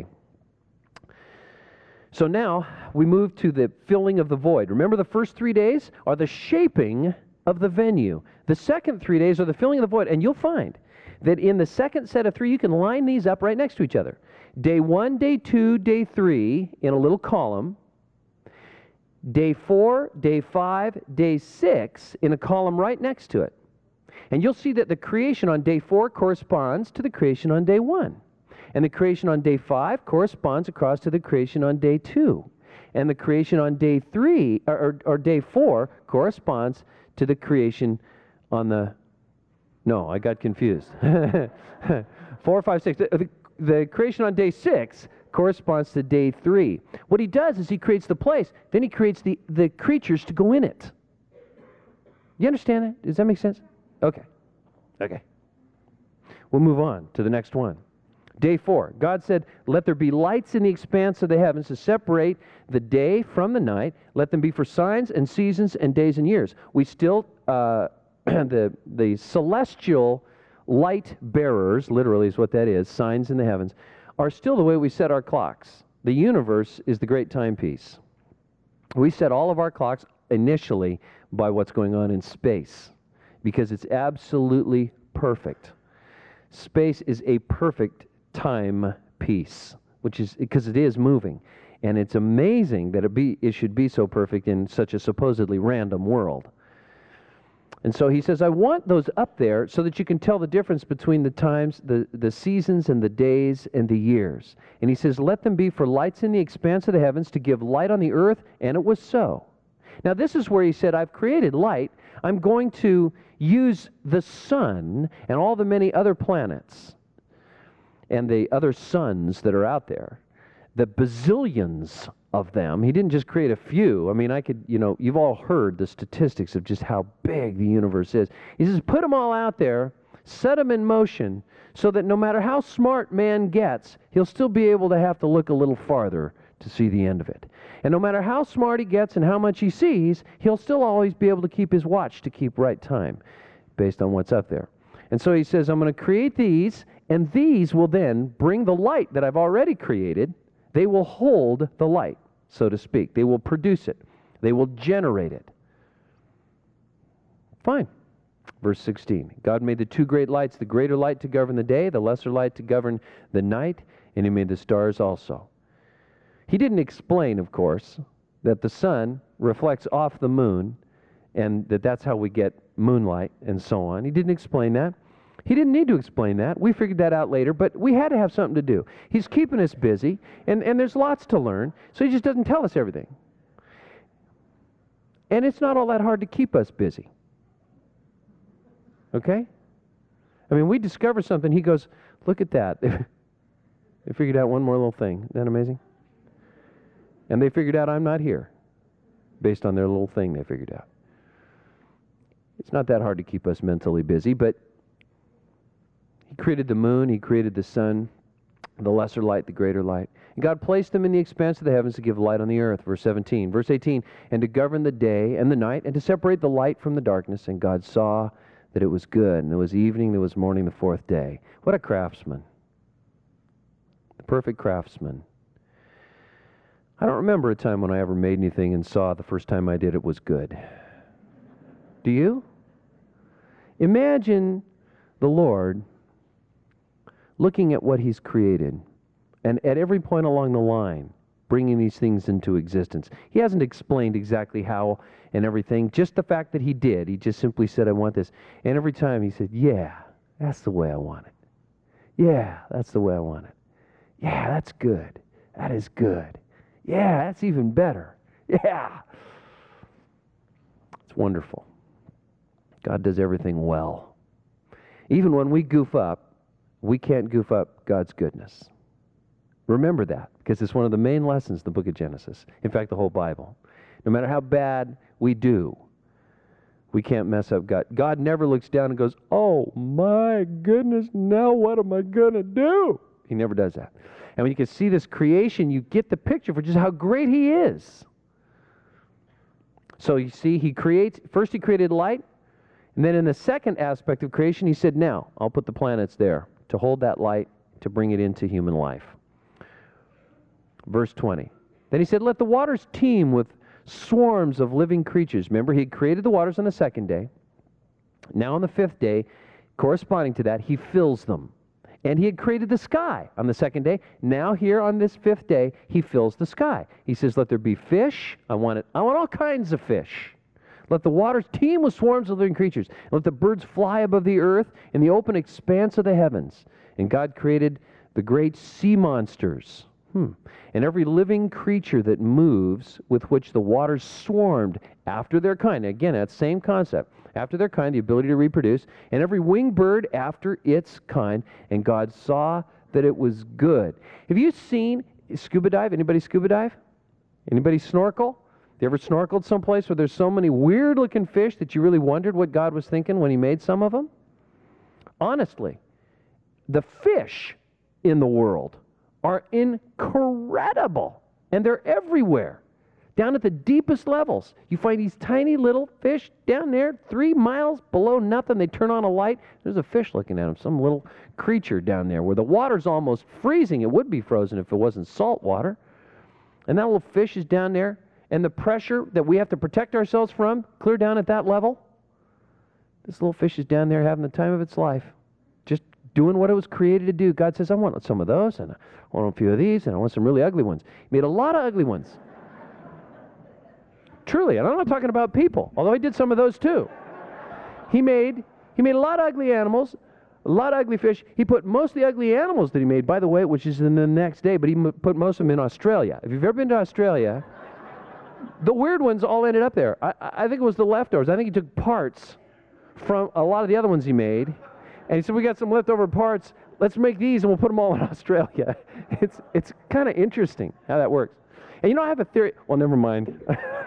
So now we move to the filling of the void. Remember, the first 3 days are the shaping of the venue. The second 3 days are the filling of the void. And you'll find that in the second set of 3, you can line these up right next to each other. Day 1, day 2, day 3 in a little column. Day 4, day 5, day 6 in a column right next to it. And you'll see that the creation on day 4 corresponds to the creation on day 1. And the creation on day 5 corresponds across to the creation on day 2. And the creation on day 3, or day 4, corresponds to the creation on the... No, I got confused. 4, 5, 6. The creation on day 6 corresponds to day 3. What he does is he creates the place, then he creates the creatures to go in it. You understand that? Does that make sense? Okay. We'll move on to the next one. Day 4, God said, let there be lights in the expanse of the heavens to separate the day from the night. Let them be for signs and seasons and days and years. We still, the celestial light bearers, literally is what that is, signs in the heavens, are still the way we set our clocks. The universe is the great timepiece. We set all of our clocks initially by what's going on in space because it's absolutely perfect. Space is a perfect timepiece, which is because it is moving. And it's amazing that it should be so perfect in such a supposedly random world. And so he says, I want those up there so that you can tell the difference between the times, the seasons and the days and the years. And he says, let them be for lights in the expanse of the heavens to give light on the earth, and it was so. Now this is where he said, I've created light. I'm going to use the sun and all the many other planets and the other suns that are out there, the bazillions of them. He didn't just create a few. I mean, you've all heard the statistics of just how big the universe is. He says, put them all out there, set them in motion, so that no matter how smart man gets, he'll still be able to have to look a little farther to see the end of it. And no matter how smart he gets and how much he sees, he'll still always be able to keep his watch to keep right time based on what's up there. And so he says, I'm going to create these, and these will then bring the light that I've already created. They will hold the light, so to speak. They will produce it. They will generate it. Fine. Verse 16. God made the 2 great lights, the greater light to govern the day, the lesser light to govern the night, and he made the stars also. He didn't explain, of course, that the sun reflects off the moon, and that's how we get moonlight and so on. He didn't explain that. He didn't need to explain that. We figured that out later, but we had to have something to do. He's keeping us busy, and there's lots to learn, so he just doesn't tell us everything. And it's not all that hard to keep us busy. Okay? I mean, we discover something, he goes, look at that. They figured out one more little thing. Isn't that amazing? And they figured out I'm not here, based on their little thing they figured out. It's not that hard to keep us mentally busy, but he created the moon, he created the sun, the lesser light, the greater light. And God placed them in the expanse of the heavens to give light on the earth, verse 17. Verse 18, and to govern the day and the night, and to separate the light from the darkness. And God saw that it was good. And there was evening, there was morning, the 4th day. What a craftsman. The perfect craftsman. I don't remember a time when I ever made anything and saw the first time I did it was good. Do you? Imagine the Lord looking at what he's created, and at every point along the line, bringing these things into existence. He hasn't explained exactly how and everything. Just the fact that he did. He just simply said, I want this. And every time he said, yeah, that's the way I want it. Yeah, that's the way I want it. Yeah, that's good. That is good. Yeah, that's even better. Yeah. It's wonderful. God does everything well. Even when we goof up, we can't goof up God's goodness. Remember that, because it's one of the main lessons in the book of Genesis. In fact, the whole Bible. No matter how bad we do, we can't mess up God. God never looks down and goes, oh my goodness, now what am I going to do? He never does that. And when you can see this creation, you get the picture for just how great he is. So you see, first he created light, and then in the second aspect of creation, he said, now, I'll put the planets there to hold that light, to bring it into human life. Verse 20. Then he said, let the waters teem with swarms of living creatures. Remember, he had created the waters on the second day. Now on the fifth day, corresponding to that, he fills them. And he had created the sky on the second day. Now here on this fifth day, he fills the sky. He says, let there be fish. I want all kinds of fish. Let the waters teem with swarms of living creatures. Let the birds fly above the earth in the open expanse of the heavens. And God created the great sea monsters. And every living creature that moves, with which the waters swarmed after their kind. Again, that same concept. After their kind, the ability to reproduce. And every winged bird after its kind. And God saw that it was good. Have you seen scuba dive? Anybody scuba dive? Anybody snorkel? You ever snorkeled someplace where there's so many weird-looking fish that you really wondered what God was thinking when he made some of them? Honestly, the fish in the world are incredible, and they're everywhere. Down at the deepest levels, you find these tiny little fish down there, 3 miles below nothing. They turn on a light. There's a fish looking at them, some little creature down there where the water's almost freezing. It would be frozen if it wasn't salt water. And that little fish is down there, and the pressure that we have to protect ourselves from, clear down at that level, this little fish is down there having the time of its life, just doing what it was created to do. God says, I want some of those, and I want a few of these, and I want some really ugly ones. He made a lot of ugly ones. Truly, and I'm not talking about people, although he did some of those too. He made a lot of ugly animals, a lot of ugly fish. He put most of the ugly animals that he made, by the way, which is in the next day, but he put most of them in Australia. If you've ever been to Australia, the weird ones all ended up there. I think it was the leftovers. I think he took parts from a lot of the other ones he made, and he said, we got some leftover parts. Let's make these, and we'll put them all in Australia. It's kind of interesting how that works. And you know, I have a theory. Well, never mind.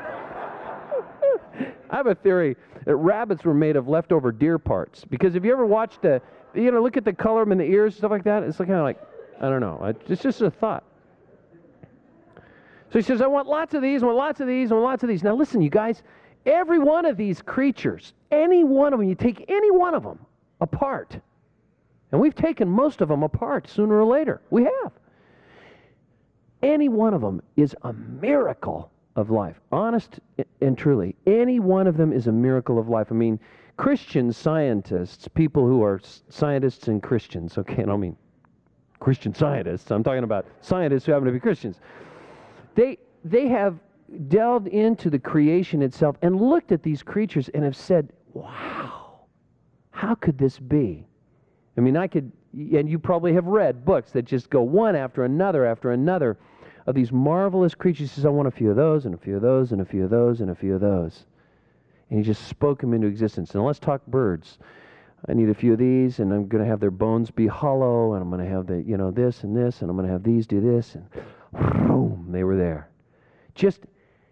I have a theory that rabbits were made of leftover deer parts. Because if you ever watched look at the color of them in the ears, stuff like that, it's kind of like, I don't know. It's just a thought. So he says, I want lots of these, I want lots of these, I want lots of these. Now listen, you guys, every one of these creatures, any one of them, you take any one of them apart. And we've taken most of them apart sooner or later. We have. Any one of them is a miracle of life. Honest and truly, any one of them is a miracle of life. I mean, Christian scientists, people who are scientists and Christians, okay, I don't mean Christian scientists, I'm talking about scientists who happen to be Christians. They have delved into the creation itself and looked at these creatures and have said, wow, how could this be? I mean, and you probably have read books that just go one after another of these marvelous creatures. He says, I want a few of those, and a few of those, and a few of those, and a few of those. And he just spoke them into existence. And let's talk birds. I need a few of these, and I'm going to have their bones be hollow, and I'm going to have this and this, and I'm going to have these do this, and boom, they were there. Just,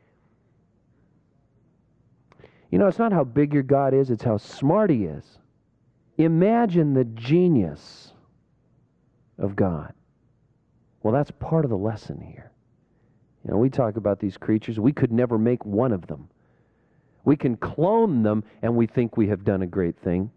it's not how big your God is, it's how smart he is. Imagine the genius of God. Well, that's part of the lesson here. We talk about these creatures. We could never make one of them. We can clone them, and we think we have done a great thing.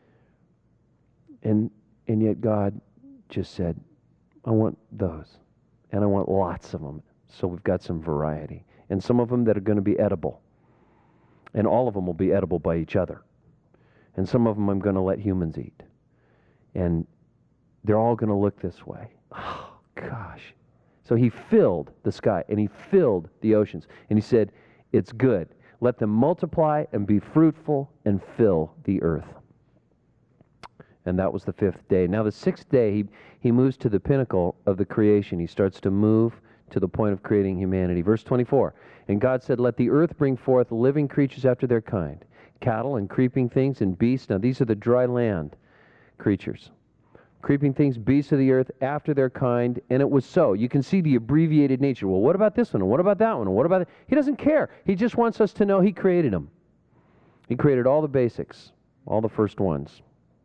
And yet God just said, I want those, and I want lots of them. So we've got some variety. And some of them that are going to be edible. And all of them will be edible by each other. And some of them I'm going to let humans eat. And they're all going to look this way. Oh, gosh. So he filled the sky, and he filled the oceans. And he said, it's good. Let them multiply and be fruitful and fill the earth. And that was the 5th day. Now the 6th day, he moves to the pinnacle of the creation. He starts to move to the point of creating humanity. Verse 24, and God said, let the earth bring forth living creatures after their kind, cattle and creeping things and beasts. Now these are the dry land creatures. Creeping things, beasts of the earth, after their kind, and it was so. You can see the abbreviated nature. Well, what about this one? And what about that one? And what about that? He doesn't care. He just wants us to know he created them. He created all the basics, all the first ones.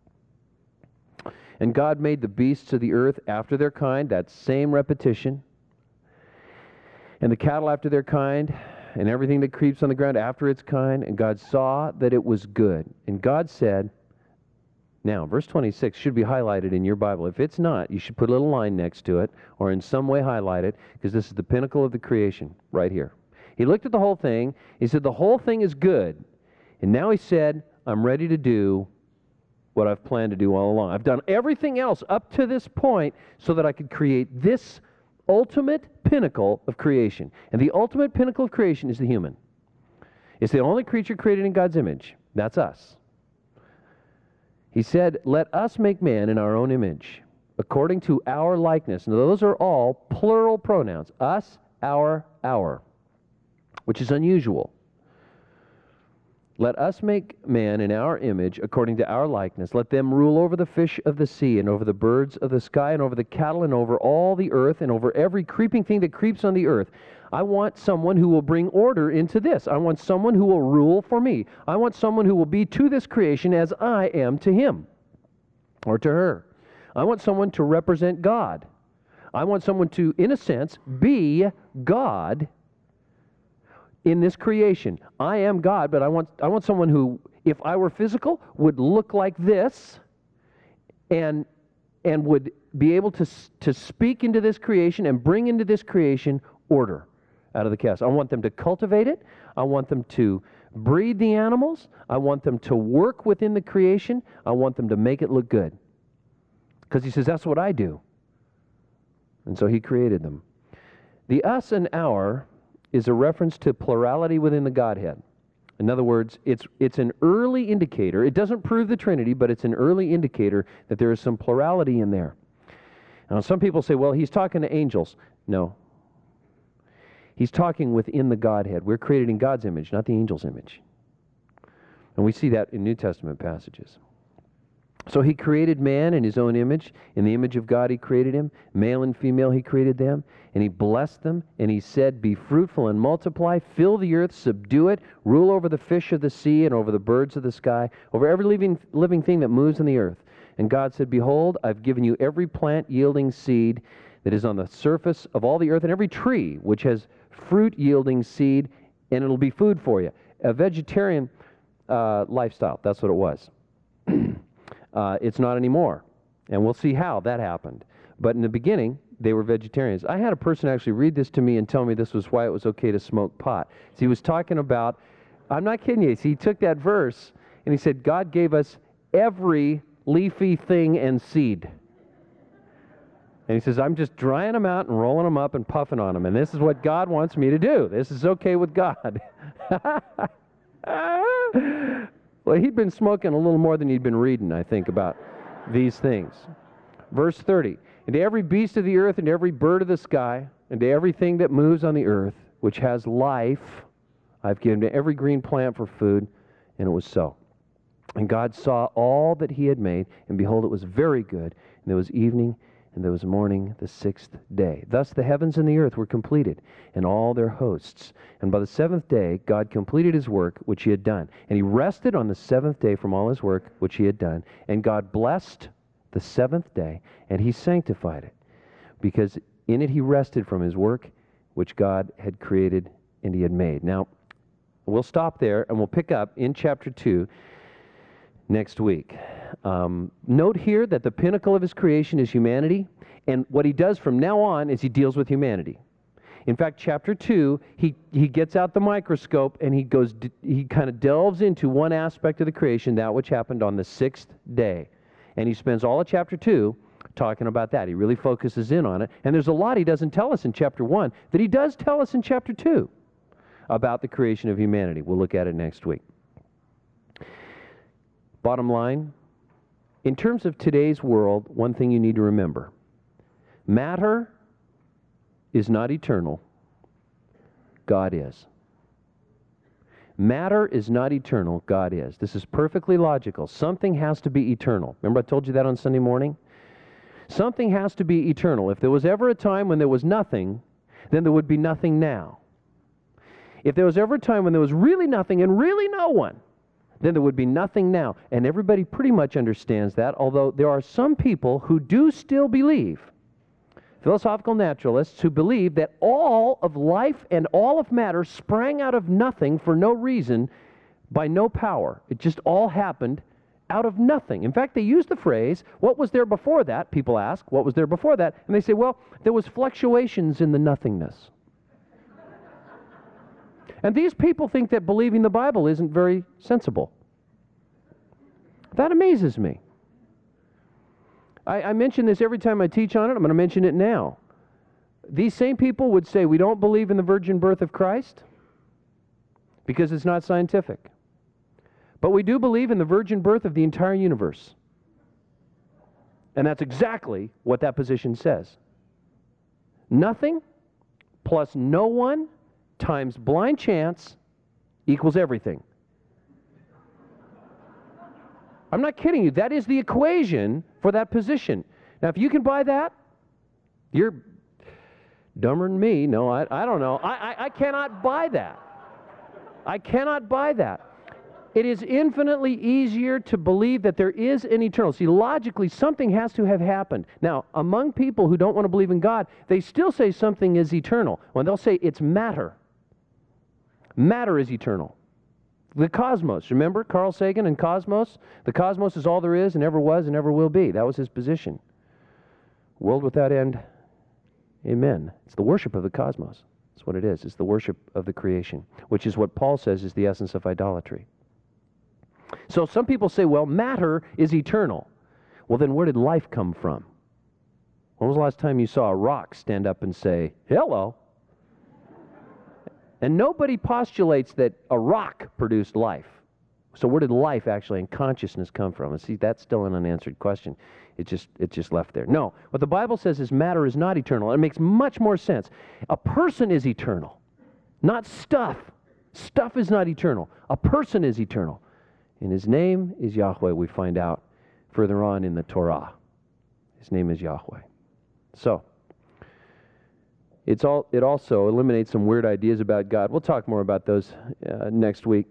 And God made the beasts of the earth after their kind, that same repetition, and the cattle after their kind, and everything that creeps on the ground after its kind. And God saw that it was good. And God said, now, verse 26 should be highlighted in your Bible. If it's not, you should put a little line next to it or in some way highlight it, because this is the pinnacle of the creation right here. He looked at the whole thing. He said, the whole thing is good. And now he said, I'm ready to do what I've planned to do all along. I've done everything else up to this point so that I could create this ultimate pinnacle of creation. And the ultimate pinnacle of creation is the human. It's the only creature created in God's image. That's us. He said, let us make man in our own image, according to our likeness. Now, those are all plural pronouns. Us, our, which is unusual. Let us make man in our image, according to our likeness. Let them rule over the fish of the sea, and over the birds of the sky, and over the cattle, and over all the earth, and over every creeping thing that creeps on the earth. I want someone who will bring order into this. I want someone who will rule for me. I want someone who will be to this creation as I am to him or to her. I want someone to represent God. I want someone to, in a sense, be God in this creation. I am God, but I want someone who, if I were physical, would look like this and would be able to speak into this creation and bring into this creation order out of the chaos. I want them to cultivate it. I want them to breed the animals. I want them to work within the creation. I want them to make it look good. Because he says, that's what I do. And so he created them. The us and our is a reference to plurality within the Godhead. In other words, it's an early indicator. It doesn't prove the Trinity, but it's an early indicator that there is some plurality in there. Now, some people say, well, he's talking to angels. No. He's talking within the Godhead. We're created in God's image, not the angel's image. And we see that in New Testament passages. So he created man in his own image. In the image of God he created him. Male and female he created them. And he blessed them. And he said, be fruitful and multiply. Fill the earth, subdue it. Rule over the fish of the sea and over the birds of the sky. Over every living thing that moves on the earth. And God said, behold, I've given you every plant yielding seed that is on the surface of all the earth, and every tree which has fruit yielding seed, and it'll be food for you. A vegetarian lifestyle, that's what it was. It's not anymore. And we'll see how that happened. But in the beginning, they were vegetarians. I had a person actually read this to me and tell me this was why it was okay to smoke pot. So he was talking about, I'm not kidding you, he took that verse and he said, God gave us every leafy thing and seed. And he says, I'm just drying them out and rolling them up and puffing on them. And this is what God wants me to do. This is okay with God. Well, he'd been smoking a little more than he'd been reading, I think, about these things. Verse 30, and to every beast of the earth and to every bird of the sky and to everything that moves on the earth, which has life, I've given to every green plant for food. And it was so. And God saw all that he had made, and behold, it was very good. And there was evening, and there was morning, the 6th day. Thus the heavens and the earth were completed, and all their hosts. And by the 7th day God completed his work which he had done. And he rested on the 7th day from all his work which he had done. And God blessed the 7th day, and he sanctified it, because in it he rested from his work which God had created and he had made. Now, we'll stop there, and we'll pick up in chapter 2 next week. Note here that the pinnacle of his creation is humanity, and what he does from now on is he deals with humanity. In fact, chapter 2, he gets out the microscope and he kind of delves into one aspect of the creation, that which happened on the 6th day. And he spends all of chapter 2 talking about that. He really focuses in on it. And there's a lot he doesn't tell us in chapter 1 that he does tell us in chapter 2. about the creation of humanity. We'll look at it next week. Bottom line, in terms of today's world, one thing you need to remember: matter is not eternal. God is. Matter is not eternal. God is. This is perfectly logical. Something has to be eternal. Remember I told you that on Sunday morning? Something has to be eternal. If there was ever a time when there was nothing, then there would be nothing now. If there was ever a time when there was really nothing and really no one, then there would be nothing now. And everybody pretty much understands that, although there are some people who do still believe, philosophical naturalists, who believe that all of life and all of matter sprang out of nothing for no reason, by no power. It just all happened out of nothing. In fact, they use the phrase, what was there before that? People ask, what was there before that? And they say, well, there was fluctuations in the nothingness. And these people think that believing the Bible isn't very sensible. That amazes me. I mention this every time I teach on it. I'm going to mention it now. These same people would say we don't believe in the virgin birth of Christ because it's not scientific. But we do believe in the virgin birth of the entire universe. And that's exactly what that position says. Nothing plus no one times blind chance equals everything. I'm not kidding you. That is the equation for that position. Now, if you can buy that, you're dumber than me. No, I don't know. I cannot buy that. I cannot buy that. It is infinitely easier to believe that there is an eternal. See, logically, something has to have happened. Now, among people who don't want to believe in God, they still say something is eternal. When they'll say it's matter. Matter is eternal. The cosmos, remember Carl Sagan and Cosmos? The cosmos is all there is and ever was and ever will be. That was his position. World without end, amen. It's the worship of the cosmos. That's what it is. It's the worship of the creation, which is what Paul says is the essence of idolatry. So some people say, well, matter is eternal. Well, then where did life come from? When was the last time you saw a rock stand up and say, hello? And nobody postulates that a rock produced life. So where did life actually and consciousness come from? And see, that's still an unanswered question. It just left there. No, what the Bible says is matter is not eternal. It makes much more sense. A person is eternal, not stuff. Stuff is not eternal. A person is eternal. And his name is Yahweh, we find out further on in the Torah. His name is Yahweh. So, it also eliminates some weird ideas about God. We'll talk more about those next week.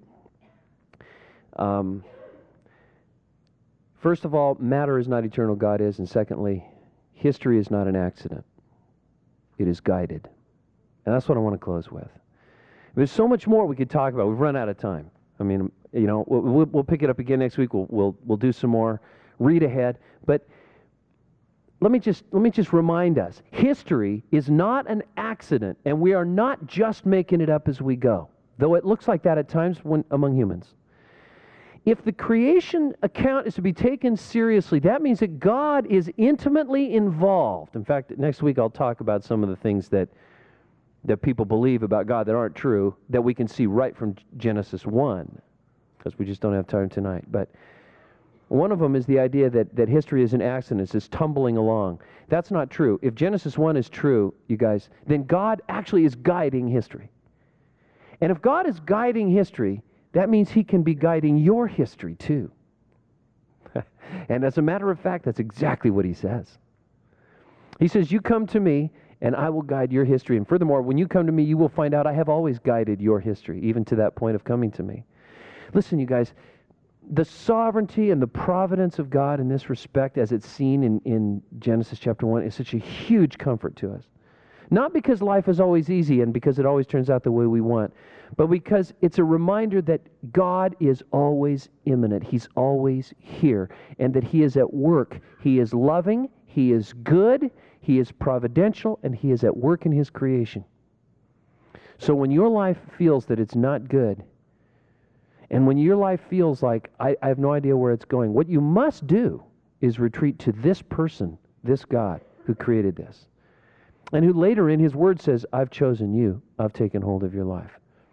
First of all, matter is not eternal, God is. And secondly, history is not an accident. It is guided. And that's what I want to close with. There's so much more we could talk about. We've run out of time. I mean, you know, we'll pick it up again next week. We'll do some more. Read ahead. But let me just remind us, history is not an accident, and we are not just making it up as we go, though it looks like that at times among humans. If the creation account is to be taken seriously, that means that God is intimately involved. In fact, next week I'll talk about some of the things that people believe about God that aren't true, that we can see right from Genesis 1, because we just don't have time tonight. But one of them is the idea that history is an accident, it's just tumbling along. That's not true. If Genesis 1 is true, you guys, then God actually is guiding history. And if God is guiding history, that means He can be guiding your history too. And as a matter of fact, that's exactly what He says. He says, you come to me, and I will guide your history. And furthermore, when you come to me, you will find out I have always guided your history, even to that point of coming to me. Listen, you guys, the sovereignty and the providence of God in this respect, as it's seen in Genesis chapter 1, is such a huge comfort to us. Not because life is always easy and because it always turns out the way we want, but because it's a reminder that God is always immanent. He's always here, and that He is at work. He is loving, He is good, He is providential, and He is at work in His creation. So when your life feels that it's not good, and when your life feels like, I have no idea where it's going, what you must do is retreat to this person, this God who created this, and who later in His Word says, I've chosen you, I've taken hold of your life.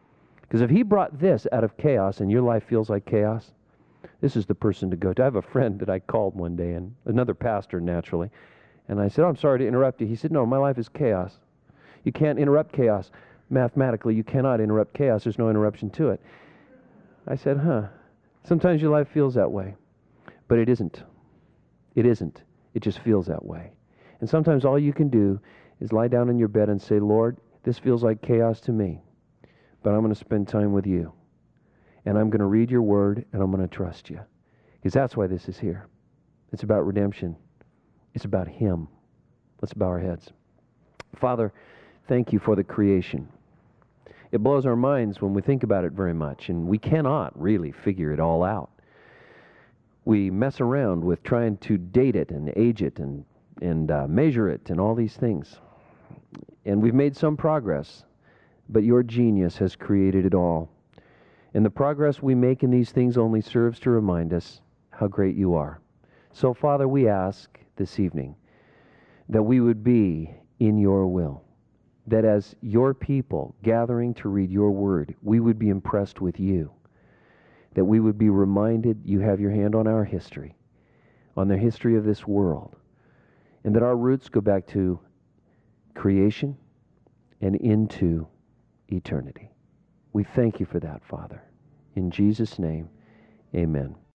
Because if he brought this out of chaos and your life feels like chaos, this is the person to go to. I have a friend that I called one day, and another pastor, naturally. And I said, "Oh, I'm sorry to interrupt you." He said, "No, my life is chaos. You can't interrupt chaos. Mathematically, you cannot interrupt chaos. There's no interruption to it." I said, sometimes your life feels that way. But it isn't. It isn't. It just feels that way. And sometimes all you can do is lie down in your bed and say, "Lord, this feels like chaos to me, but I'm going to spend time with you. And I'm going to read your word, and I'm going to trust you." Because that's why this is here. It's about redemption. It's about him. Let's bow our heads. Father, thank you for the creation. It blows our minds when we think about it very much, and we cannot really figure it all out. We mess around with trying to date it and age it and measure it and all these things. And we've made some progress, but your genius has created it all. And the progress we make in these things only serves to remind us how great you are. So, Father, we ask this evening that we would be in your will, that as your people gathering to read your word, we would be impressed with you, that we would be reminded you have your hand on our history, on the history of this world, and that our roots go back to creation and into eternity. We thank you for that, Father. In Jesus' name, amen.